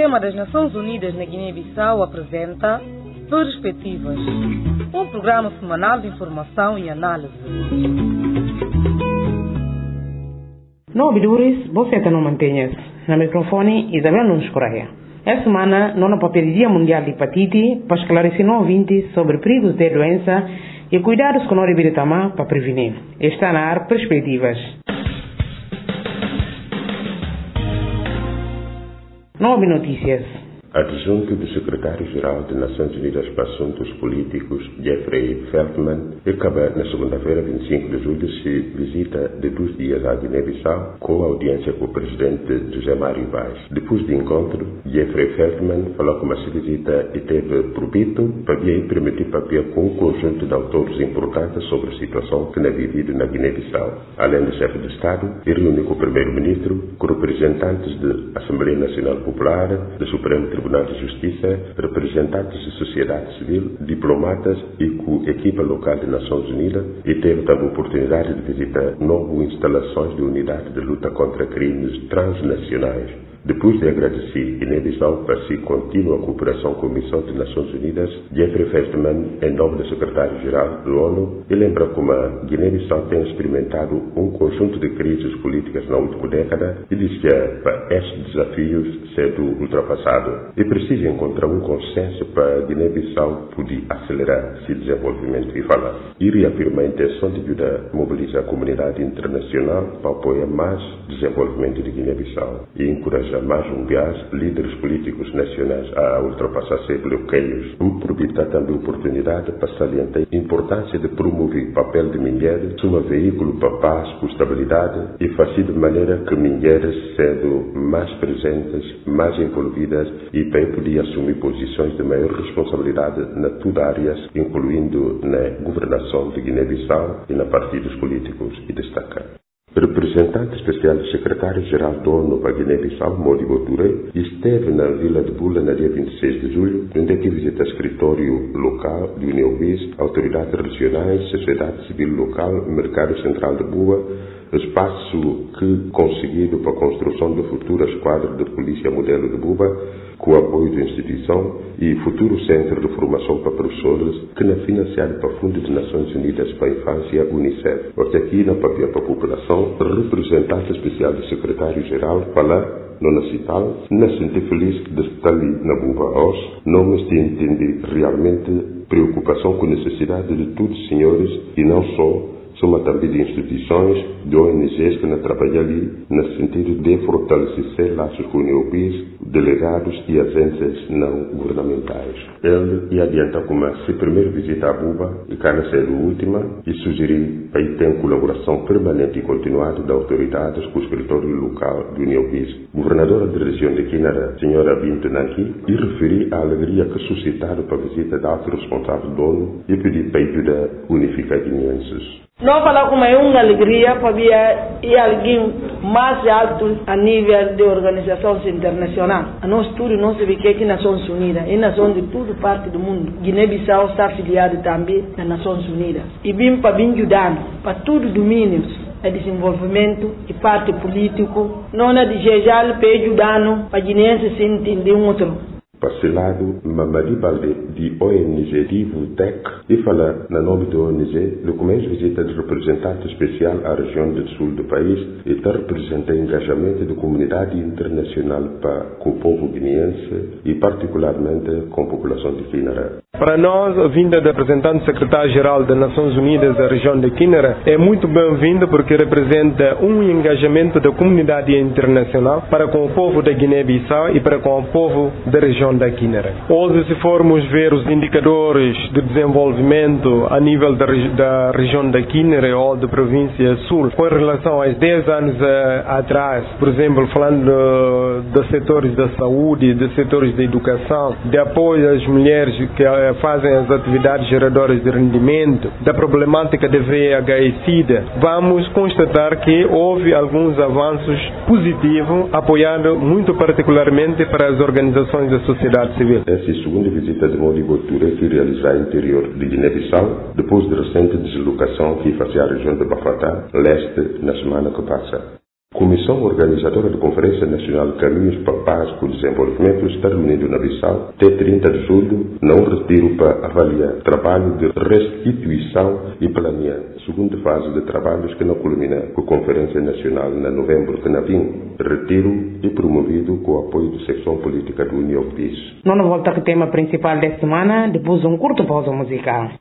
Sistema das Nações Unidas na Guiné-Bissau apresenta Perspectivas, um programa semanal de informação e análise. Não obedures, você não mantenhas. Na microfone, Isabel Nunes Correia. Esta semana, não na Dia Mundial de Hepatite, para esclarecer no ouvinte sobre perigos da doença e cuidados que não deveria tomar para prevenir. Está na ar Perspectivas. Nove notícias. Adjunto do secretário-geral das Nações Unidas para Assuntos Políticos, Jeffrey Feltman, acaba na segunda-feira, 25 de julho, se visita de 2 dias à Guiné-Bissau, com audiência com o presidente José Mário Vaz. Depois do encontro, Jeffrey Feltman falou que essa visita teve proveito para permitir papel com um conjunto de autores importantes sobre a situação que é vivida na Guiné-Bissau. Além do chefe de Estado, ele reúne com o primeiro-ministro, com representantes da Assembleia Nacional Popular, do Supremo Tribunal de Justiça, representantes da sociedade civil, diplomatas e com a equipa local das Nações Unidas, e teve também a oportunidade de visitar novas instalações de unidade de luta contra crimes transnacionais. Depois de agradecer Guiné-Bissau para si contínua cooperação com a Missão das Nações Unidas, Jeffrey Feltman, em nome do secretário-geral da ONU, lembra como a Guiné-Bissau tem experimentado um conjunto de crises políticas na última década e diz que para estes desafios sendo ultrapassado é preciso encontrar um consenso para a Guiné-Bissau poder acelerar seu desenvolvimento e falar. E reafirma a intenção de ajudar a mobilizar a comunidade internacional para apoiar mais desenvolvimento de Guiné-Bissau e encorajar mais líderes políticos nacionais a ultrapassar seus bloqueios. Aproveitar também a oportunidade para salientar a importância de promover o papel de mulheres como um veículo para a paz, para a estabilidade e fazer de maneira que mulheres sejam mais presentes, mais envolvidas e para poder assumir posições de maior responsabilidade nas todas áreas, incluindo na governação de Guiné-Bissau e nos partidos políticos e destacar. Representante especial do secretário-geral da ONU para Guiné-Bissau, Modibo Touré, esteve na Vila de Bula no dia 26 de julho, onde visita escritório local de União Bis, autoridades regionais, sociedade civil local, mercado central de Bua, espaço que conseguido para a construção da futura esquadra de polícia modelo de Buba, com o apoio da instituição e futuro centro de formação para professores, que é financiado para o Fundo das Nações Unidas para a Infância, UNICEF. Porque aqui na papel para a população, representante especial do secretário-geral fala no Nacital, não se sente feliz de estar ali na Buba hoje, não me entende realmente preocupação com a necessidade de todos os senhores e não só soma também de instituições, de ONGs que trabalham ali, no sentido de fortalecer laços com UNIOBIS, delegados e agências não governamentais. Ele adianta como se primeiro visita a Buba, e cá ser a última, e sugerir para ter colaboração permanente e continuada de autoridades com o escritório local do UNIOBIS. Governadora da região de Quinara, senhora Binto Nanqui, e referir a alegria que suscitaram para a visita da alta responsável da ONU e pedir para ajudar a unificar guineenses. Não falar como é uma alegria para ver alguém mais alto a nível de organizações internacionais. A nós tudo não se vê que é Nações Unidas, é nação de toda parte do mundo. Guiné-Bissau está afiliado também nas Nações Unidas. E vim para vir ajudando para todos os domínios de desenvolvimento e parte político. Não é desejar para ajudar para guineenses se entender um outro. Para esse lado, Mamadi Balde, de ONG Divutec, e fala no nome da ONG, no começo visita de representante especial à região do sul do país e está representando o engajamento da comunidade internacional com o povo guineense e particularmente com a população de Quinara. Para nós, a vinda do representante secretário-geral das Nações Unidas da região de Quinara é muito bem-vinda porque representa um engajamento da comunidade internacional para com o povo da Guiné-Bissau e para com o povo da região da Quinara. Hoje, se formos ver os indicadores de desenvolvimento a nível da região da Quinara ou da província sul, com relação aos 10 anos atrás, por exemplo, falando dos setores da saúde, dos setores da educação, de apoio às mulheres que fazem as atividades geradoras de rendimento, da problemática de VIH e SIDA, vamos constatar que houve alguns avanços positivos, apoiando muito particularmente para as organizações da sociedade civil. Essa é a segunda visita de Modibo Touré que realizar no interior de Guiné-Bissau, depois de recente deslocação que fazia a região de Bafatá, leste, na semana que passa. Comissão organizadora da Conferência Nacional de Caminhos para a Paz e o Desenvolvimento está reunindo na Bissau até 30 de julho, num retiro para avaliar trabalho de restituição e planear a segunda fase de trabalhos que não culmina com a Conferência Nacional na novembro que não vem. Retiro e promovido com o apoio da secção política do União PIS. Não volta com o tema principal desta semana, depois um curto pausa musical.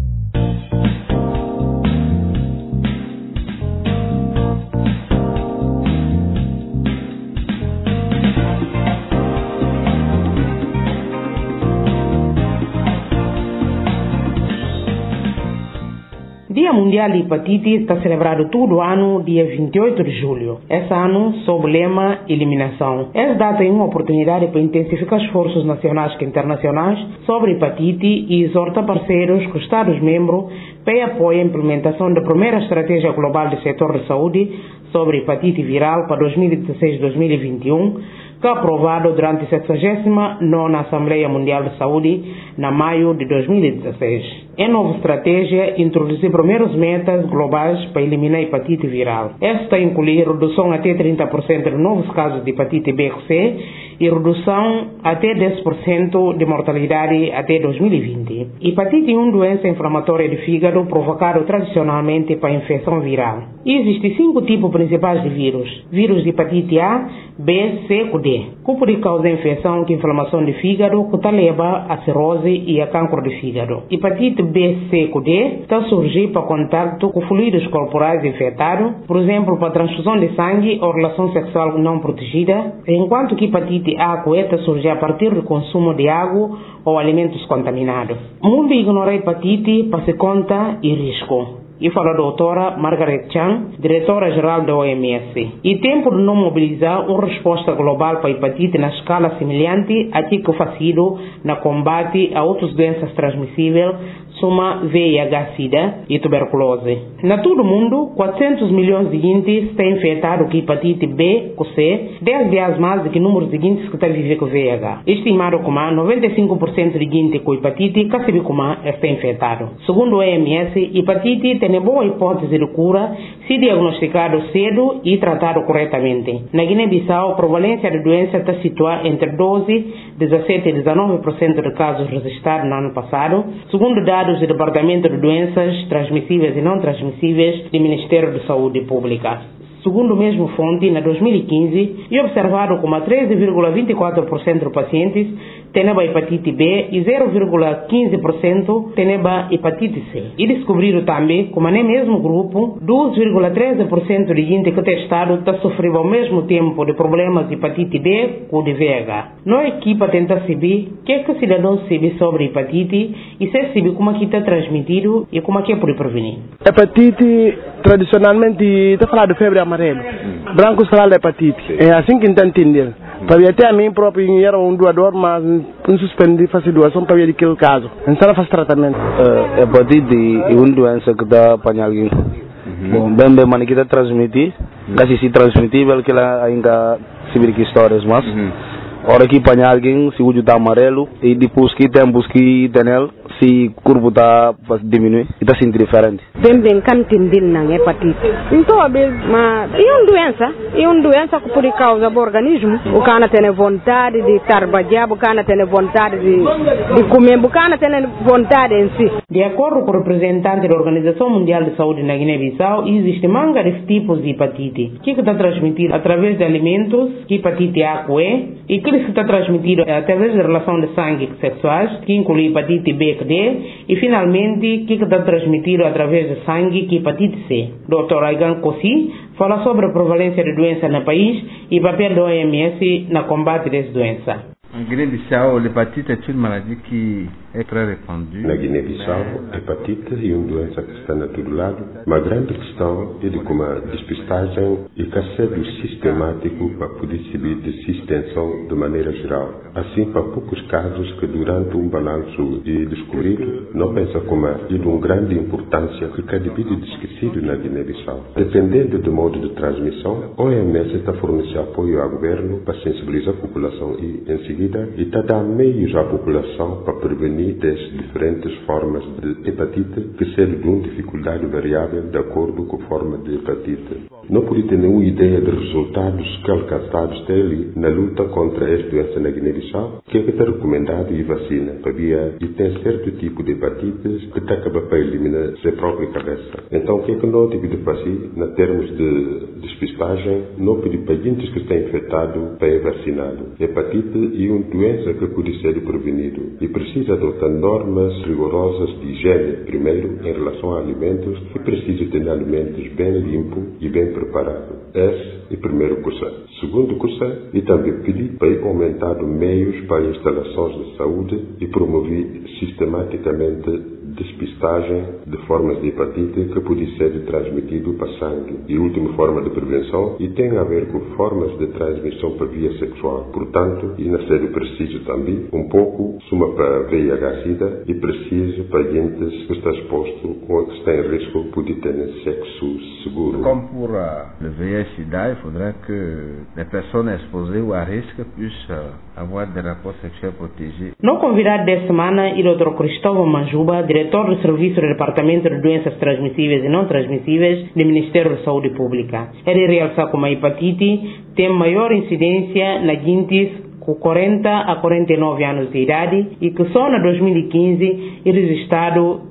Dia Mundial de Hepatite está celebrado todo ano, dia 28 de julho. Esse ano, sob o lema Eliminação. Essa data é uma oportunidade para intensificar esforços nacionais e internacionais sobre hepatite e exorta parceiros que os Estados-membros para apoiar a implementação da primeira estratégia global do setor de saúde sobre hepatite viral para 2016-2021, que é aprovado durante a 79ª Assembleia Mundial de Saúde, na maio de 2016. Em nova estratégia, introduzir primeiros metas globais para eliminar a hepatite viral. Esta inclui redução até 30% de novos casos de hepatite B e C e redução até 10% de mortalidade até 2020. Hepatite é uma doença inflamatória do fígado provocada tradicionalmente por infecção viral. Existem 5 tipos principais de vírus. Vírus de hepatite A, B, C e D. Que pode causar infecção com inflamação do fígado, que está leva a cirrose e a cancro do fígado. Hepatite B, C e D está surgir para contato com fluidos corporais infectados, por exemplo, para transfusão de sangue ou relação sexual não protegida, enquanto que hepatite A e E está surgir a partir do consumo de água ou alimentos contaminados. O mundo ignora a hepatite para se conta e risco. E fala a doutora Margaret Chan, diretora-geral da OMS. E tempo de não mobilizar uma resposta global para a hepatite na escala semelhante a que foi feito na combate a outras doenças transmissíveis, como VIH-Sida e tuberculose. Na todo o mundo, 400 milhões de gente estão infectados com hepatite B e C, 10 vezes mais do que o número de gente que está vivendo com VIH. Estimado como 95% de gente com hepatite que sabe como está infectado. Segundo a OMS, hepatite tem boa hipótese de cura se diagnosticado cedo e tratado corretamente. Na Guiné-Bissau, a prevalência da doença está situada entre 12, 17 e 19% de casos registrados no ano passado, segundo dados do Departamento de Doenças Transmissíveis e Não Transmissíveis do Ministério da Saúde Pública. Segundo a mesma fonte, na 2015, é observado como 13,24% dos pacientes têm hepatite B e 0,15% têm hepatite C. E descobriram também como no mesmo grupo, 2,13% de gente que testado está sofrendo ao mesmo tempo de problemas de hepatite B ou de VIH. Nossa equipa tenta saber o que cidadãos sabem sobre hepatite e se sabe como que está transmitido e como que pode prevenir. Hepatite, tradicionalmente, está falando de febre amarelo. Branco será a hepatite. É assim que está entendendo. Para até a mim próprio era um doador, mas não suspendi fazer doação para ver aquele caso. Então faz tratamento. Hepatite é uma doença que dá para alguém. Bom, bem, mas que está transmitir, quase se transmitível que ela ainda se vê que histórias, mas hora que para alguém se o olho está amarelo e depois que temos que ter nele se o corpo está diminuir e está sentindo diferente. Bem can entender na hepatite. Então mas é uma doença que pode causar o organismo. O cara tem vontade de trabalhar, o cara tem vontade de comer, o cara tem vontade em si. De acordo com o representante da Organização Mundial de Saúde na Guiné-Bissau, existe manga de tipos de hepatite, que está transmitido através de alimentos, hepatite A e E, que está transmitido através da relação de sangue sexuais, que inclui hepatite B e D, e finalmente que está transmitido através de sangue, que hepatite C. Dr. Aigan Kossi fala sobre a prevalência de doença no país e o papel da OMS na combate dessa doença. En Guinée-Bissau, l'hépatite est une maladie qui est très répandue. Na Guiné-Bissau, a hepatite é uma doença que está a todo lado. Uma grande questão é de como a despistagem e caçado sistemático para poder saber de sua extensão de maneira geral. Assim, para poucos casos que durante um balanço de descobrido, não pensa como é de uma grande importância que cada vez é esquecido na Guiné-Bissau. Dependendo do modo de transmissão, a OMS está fornecendo apoio ao governo para sensibilizar a população e, em seguida, está dando meios à população para prevenir prevenir das diferentes formas de hepatite que são de dificuldade variável de acordo com a forma de hepatite. Não pode ter nenhuma ideia de resultados que alcançados dele na luta contra esta doença na Guiné-Bissau, que está recomendado e vacina, e tem certo tipo de hepatites que está acabando para eliminar sua própria cabeça. Então, o que não tive de fazer, na termos de despistagem, não pedir pacientes que estão infectados para ser vacinado. Hepatite é uma doença que pode ser prevenido e precisa adotar normas rigorosas de higiene, primeiro, em relação a alimentos, e precisa ter alimentos bem limpos e bem preparados. Esse é o primeiro curso. Segundo curso, e também pedir para aumentar meios para instalações de saúde e promover sistematicamente despistagem de formas de hepatite que pode ser transmitido para sangue. E a última forma de prevenção e tem a ver com formas de transmissão para via sexual. Portanto, e na série preciso também um pouco suma para VIH-Sida e preciso para pacientes que estão expostos ou que estão em risco de ter sexo seguro. Comme pour le VIH-Sida, il faudrait que les personnes exposées ou à risque puissent avoir des rapports sexuels protégés. No convidado desta semana é o Dr. Cristóvão Manjuba, diretor do Serviço do Departamento de Doenças Transmissíveis e Não Transmissíveis do Ministério da Saúde Pública. Ele realça como a hepatite tem maior incidência na guintes com 40 a 49 anos de idade e que só na 2015 é registrado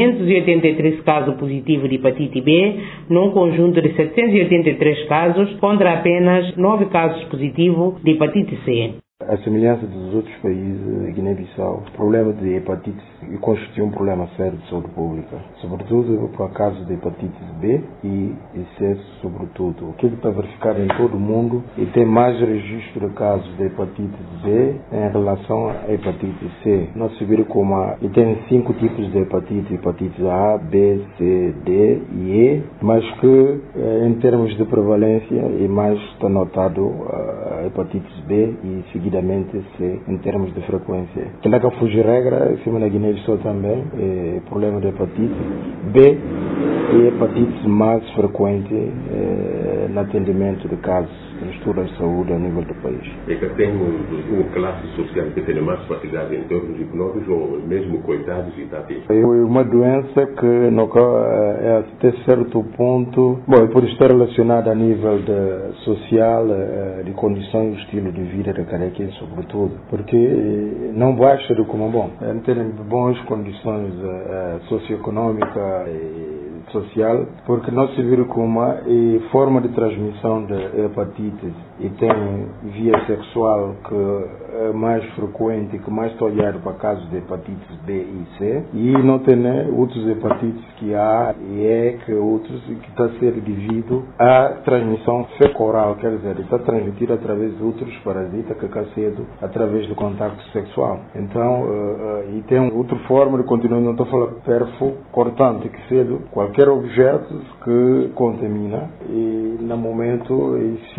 583 casos positivos de hepatite B, num conjunto de 783 casos, contra apenas 9 casos positivos de hepatite C. A semelhança dos outros países, Guiné-Bissau, o problema de hepatite constitui um problema sério de saúde pública, sobretudo por casos de hepatite B e C, sobretudo. O que está verificado em todo o mundo e tem mais registro de casos de hepatite B em relação à hepatite C. Nós sabemos como e tem 5 tipos de hepatite: hepatite A, B, C, D e E, mas que em termos de prevalência é mais está notado a hepatite B e seguidamente C em termos de frequência. Que não fugir regra, em na Guiné-Bissau também, é problema de hepatite B e hepatite mais frequente no atendimento de casos de estruturas de saúde a nível do país. É que tem uma classe social que tem mais facilidade em termos econômicos ou mesmo cuidados e tal. É uma doença que é até certo ponto, pode estar relacionada a nível social, de condições e estilo de vida de cada quem, sobretudo, porque não basta de como em termos de boas condições socioeconômicas e social, porque nós se vira como uma forma de transmissão de hepatites e tem via sexual que é mais frequente, que mais está olhado para casos de hepatites B e C, e não tem outros hepatites que há e é que outros que está a ser devido à transmissão fecal-oral, quer dizer, está transmitido através de outros parasitas que está cedo através do contato sexual. Então, e tem outra forma de continuar, não estou a falar perfo, cortante, que cedo qualquer objeto que contamina e no momento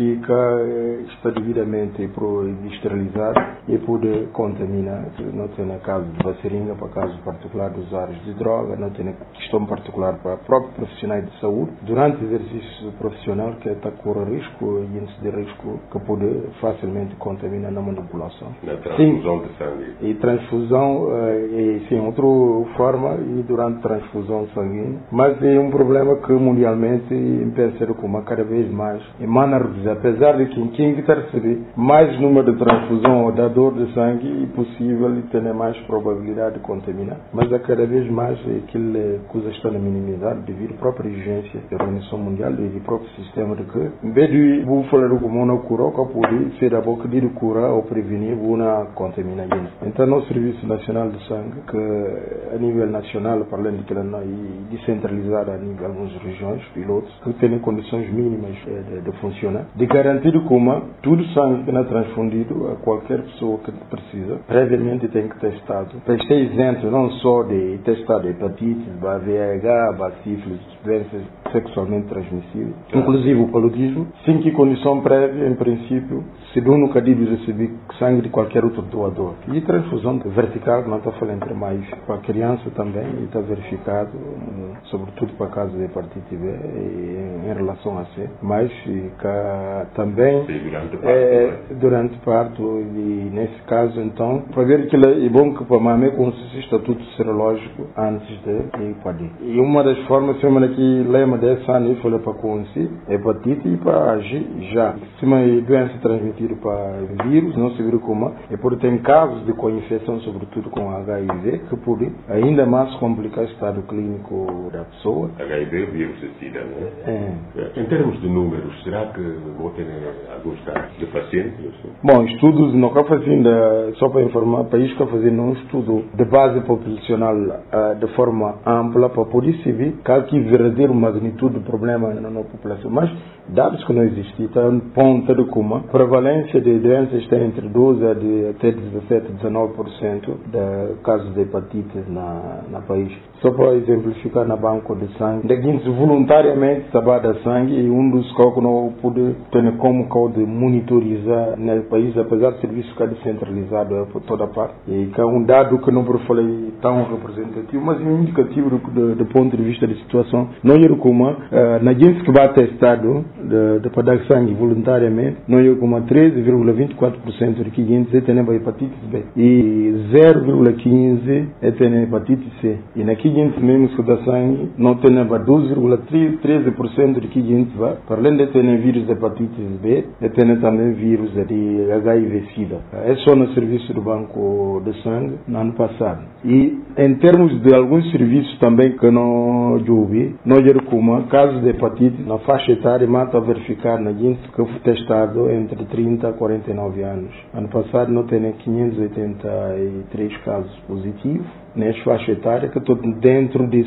está devidamente esterilizado e pode contaminar. Não tem caso de seringa para caso particular dos usuários de droga, não tem questão particular para próprios profissionais de saúde durante o exercício profissional que está correr risco e índice de risco que pode facilmente contaminar na manipulação. Na transfusão de sangue. E transfusão, sim, outra forma e durante transfusão sanguínea, mas é um problema que mundialmente pensa como cada vez mais emana reduzir, apesar de que quem está a receber mais número de transfusão ou dador de sangue é possível e ter mais probabilidade de contaminar, mas a cada vez mais aquela coisa está na minimidade devido à própria exigência da Organização Mundial e do próprio sistema de que em vez de vou falar como uma cura, que pode ser a boca de curar ou prevenir uma contaminação. Então, no Serviço Nacional de Sangue, que a nível nacional, para além de que ela é descentralizada a nível de algumas regiões, pilotos, que têm condições mínimas de funcionar, de garantir como todo sangue que não é transfundido a qualquer pessoa que precisa, previamente tem que testado. Para ser isento não só de testar de hepatite, VIH, sífilis, doenças sexualmente transmissíveis, inclusive o paludismo, sem que condição prévia, em princípio, se nunca deve receber sangue de qualquer outro doador. E transfusão vertical, não estou falando entre mais, para a criança também, está verificado, sobretudo para casos de hepatite B em relação a C, mas também também durante parto, e nesse caso, então, para ver que é bom que para a mãe consiste estatuto serológico antes de ir para ali. E uma das formas, semana que lema dessa ano, foi para conseguir hepatite e para agir já. Se uma doença transmitida para vírus, não se viu como, é porque tem casos de co-infecção, sobretudo com HIV, que pode ainda mais complicar o estado clínico da pessoa. HIV é vírus de SIDA, não é? Em termos de números, será que vou ter alguns casos de pacientes? Bom, estudos não está fazendo, só para informar, o país está fazendo um estudo de base populacional de forma ampla para poder se ver qual que é a verdadeira magnitude do problema na população. Mas, dados que não existem, está um ponto de como a prevalência de doenças está entre 12% até 17-19% de casos de hepatite na país. Só para exemplificar, na banco de sangue, daqui voluntariamente trabalha sangue e um dos que não pode ter como de monitorizar no país, apesar do serviço ficar descentralizado por toda parte. E que é um dado que não falei tão representativo, mas é um indicativo do ponto de vista da situação. Não é como na gente que vai testado de dar sangue voluntariamente, não é como 13,24% de que tem hepatite B e 0,15% tem hepatite C. E na que mesmo que dá sangue, não tem 12,13% de que vai, para além de ter vírus de hepatite B, tem também vírus de HIV-Sida. É só no serviço do banco de sangue no ano passado. E em termos de alguns serviços também que não ouvi, não é como casos de hepatite na faixa etária, mata a verificar na gente que foi testado entre 30 a 49 anos. Ano passado não tem 583 casos positivos nessa faixa etária, que estou dentro de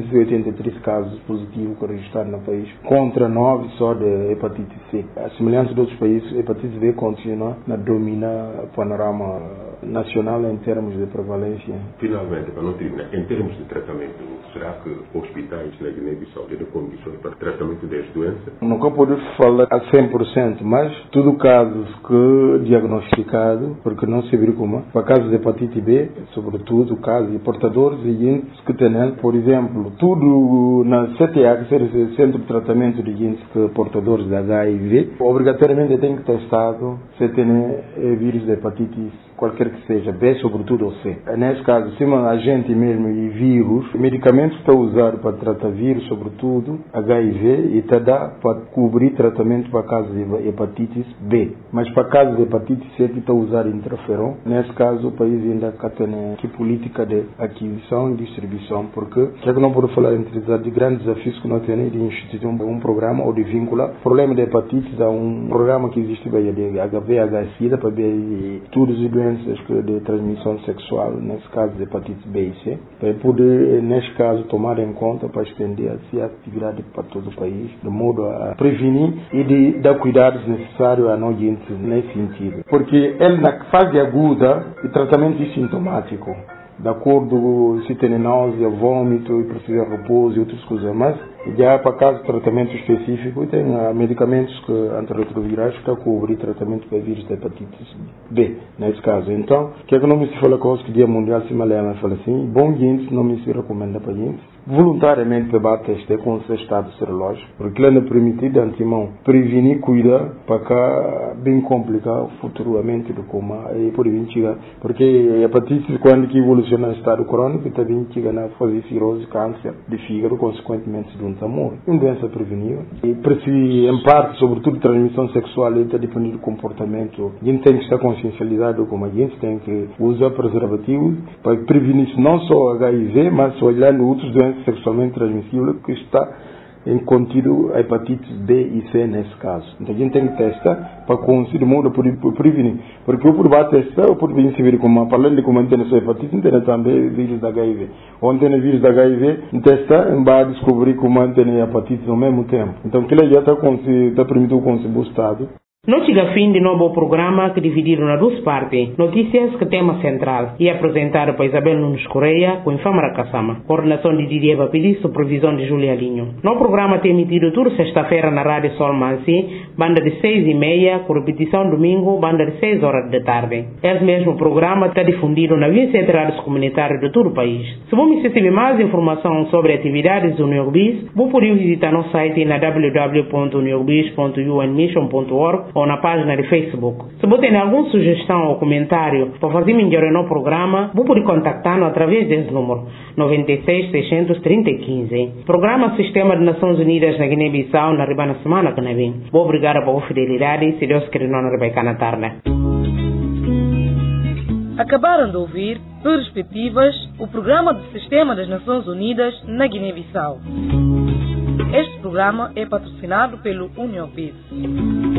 783 casos positivos registrados no país, contra 9 só de hepatite C. A semelhança de outros países, a hepatite B continua a dominar o panorama nacional em termos de prevalência. Finalmente, para não terminar, em termos de tratamento, será que hospitais na Guiné-Bissau têm condições para tratamento desta doença? Nunca podemos falar a 100%, mas tudo casos que diagnosticado, porque não se viu como, para casos de hepatite B, sobretudo casos de portadores e índices que têm, por exemplo, tudo na CTA, que é o Centro de Tratamento de Índices portadores de HIV, obrigatoriamente tem que testar se tem vírus de hepatite, qualquer que seja, B, sobretudo, ou C. Nesse caso, se uma agente mesmo e vírus, medicamentos que está usado para tratar vírus, sobretudo HIV, e está dá para cobrir tratamento para casos de hepatite B. Mas para casos de hepatite C, que está usado interferon, nesse caso, o país ainda tem que política de aquisição e distribuição, porque, já que não pode falar entre de grandes desafios que nós temos de instituir um programa ou de vincular o problema de hepatite a um programa que existe de HIV, HIV-Sida, para ver estudos e doenças de transmissão sexual, nesse caso de hepatite B e C, para poder, neste caso, tomar em conta para estender a atividade para todo o país, de modo a prevenir e de dar cuidados necessários a nós nesse sentido. Porque ele, na fase aguda, o tratamento é sintomático, de acordo se tem náusea, vômito e precisa de repouso e outras coisas, mas já para caso de tratamento específico tem medicamentos antirretrovirais que cobrem tratamento para vírus da hepatite B, nesse caso. Então, o que é que não me se fala com o Dia Mundial se malema fala assim, bom gente não me se recomenda para gente voluntariamente para bater este com o estado serológico, porque ele não permite de antemão prevenir, cuidar para cá bem complicar futuramente do coma e por vir chegar, porque a hepatite quando que evoluciona no estado crônico também chega na fase cirrose, câncer de fígado, consequentemente de um tumor, uma doença prevenível. E em parte, sobretudo transmissão sexual, está dependendo do comportamento. A gente tem que estar consciencializado como a gente tem que usar preservativos para prevenir não só HIV, mas olhando outras doenças sexualmente transmissíveis que está em contido a hepatite B e C nesse caso. Então a gente tem que testar para conseguir de modo a prevenir. Porque eu por testar, eu por vir se ver como para além de como tem essa hepatite, tem também vírus da HIV. Onde tem vírus da HIV, testar e vai descobrir como tem hepatite no mesmo tempo. Então aquilo já está permitido conseguir o estado. Não chega fim de novo programa que dividiram na duas partes. Notícias que tema central e apresentado por Isabel Nunes Correia com Infamara Kassama. Coordenação de Didier Bapili, supervisão de Júlia Linho. No programa tem emitido toda sexta-feira na Rádio Sol Mansi, banda de 6h30, com repetição domingo, banda de 6 horas da tarde. Esse mesmo programa está difundido na 27 rádios comunitárias de todo o país. Se você receber mais informação sobre atividades do NIOGBIS, você pode visitar nosso site na www.niobis.unmission.org ou na página de Facebook. Se você tem alguma sugestão ou comentário para fazer melhor no programa, você pode contactar-nos através desse número 96 630 15. Programa Sistema de Nações Unidas na Guiné-Bissau na riba na semana que vem. Obrigado pela fidelidade, se Deus quiser não Rebeca na tarde. Acabaram de ouvir Perspectivas, o programa do Sistema das Nações Unidas na Guiné-Bissau. Este programa é patrocinado pelo UNIOPIS.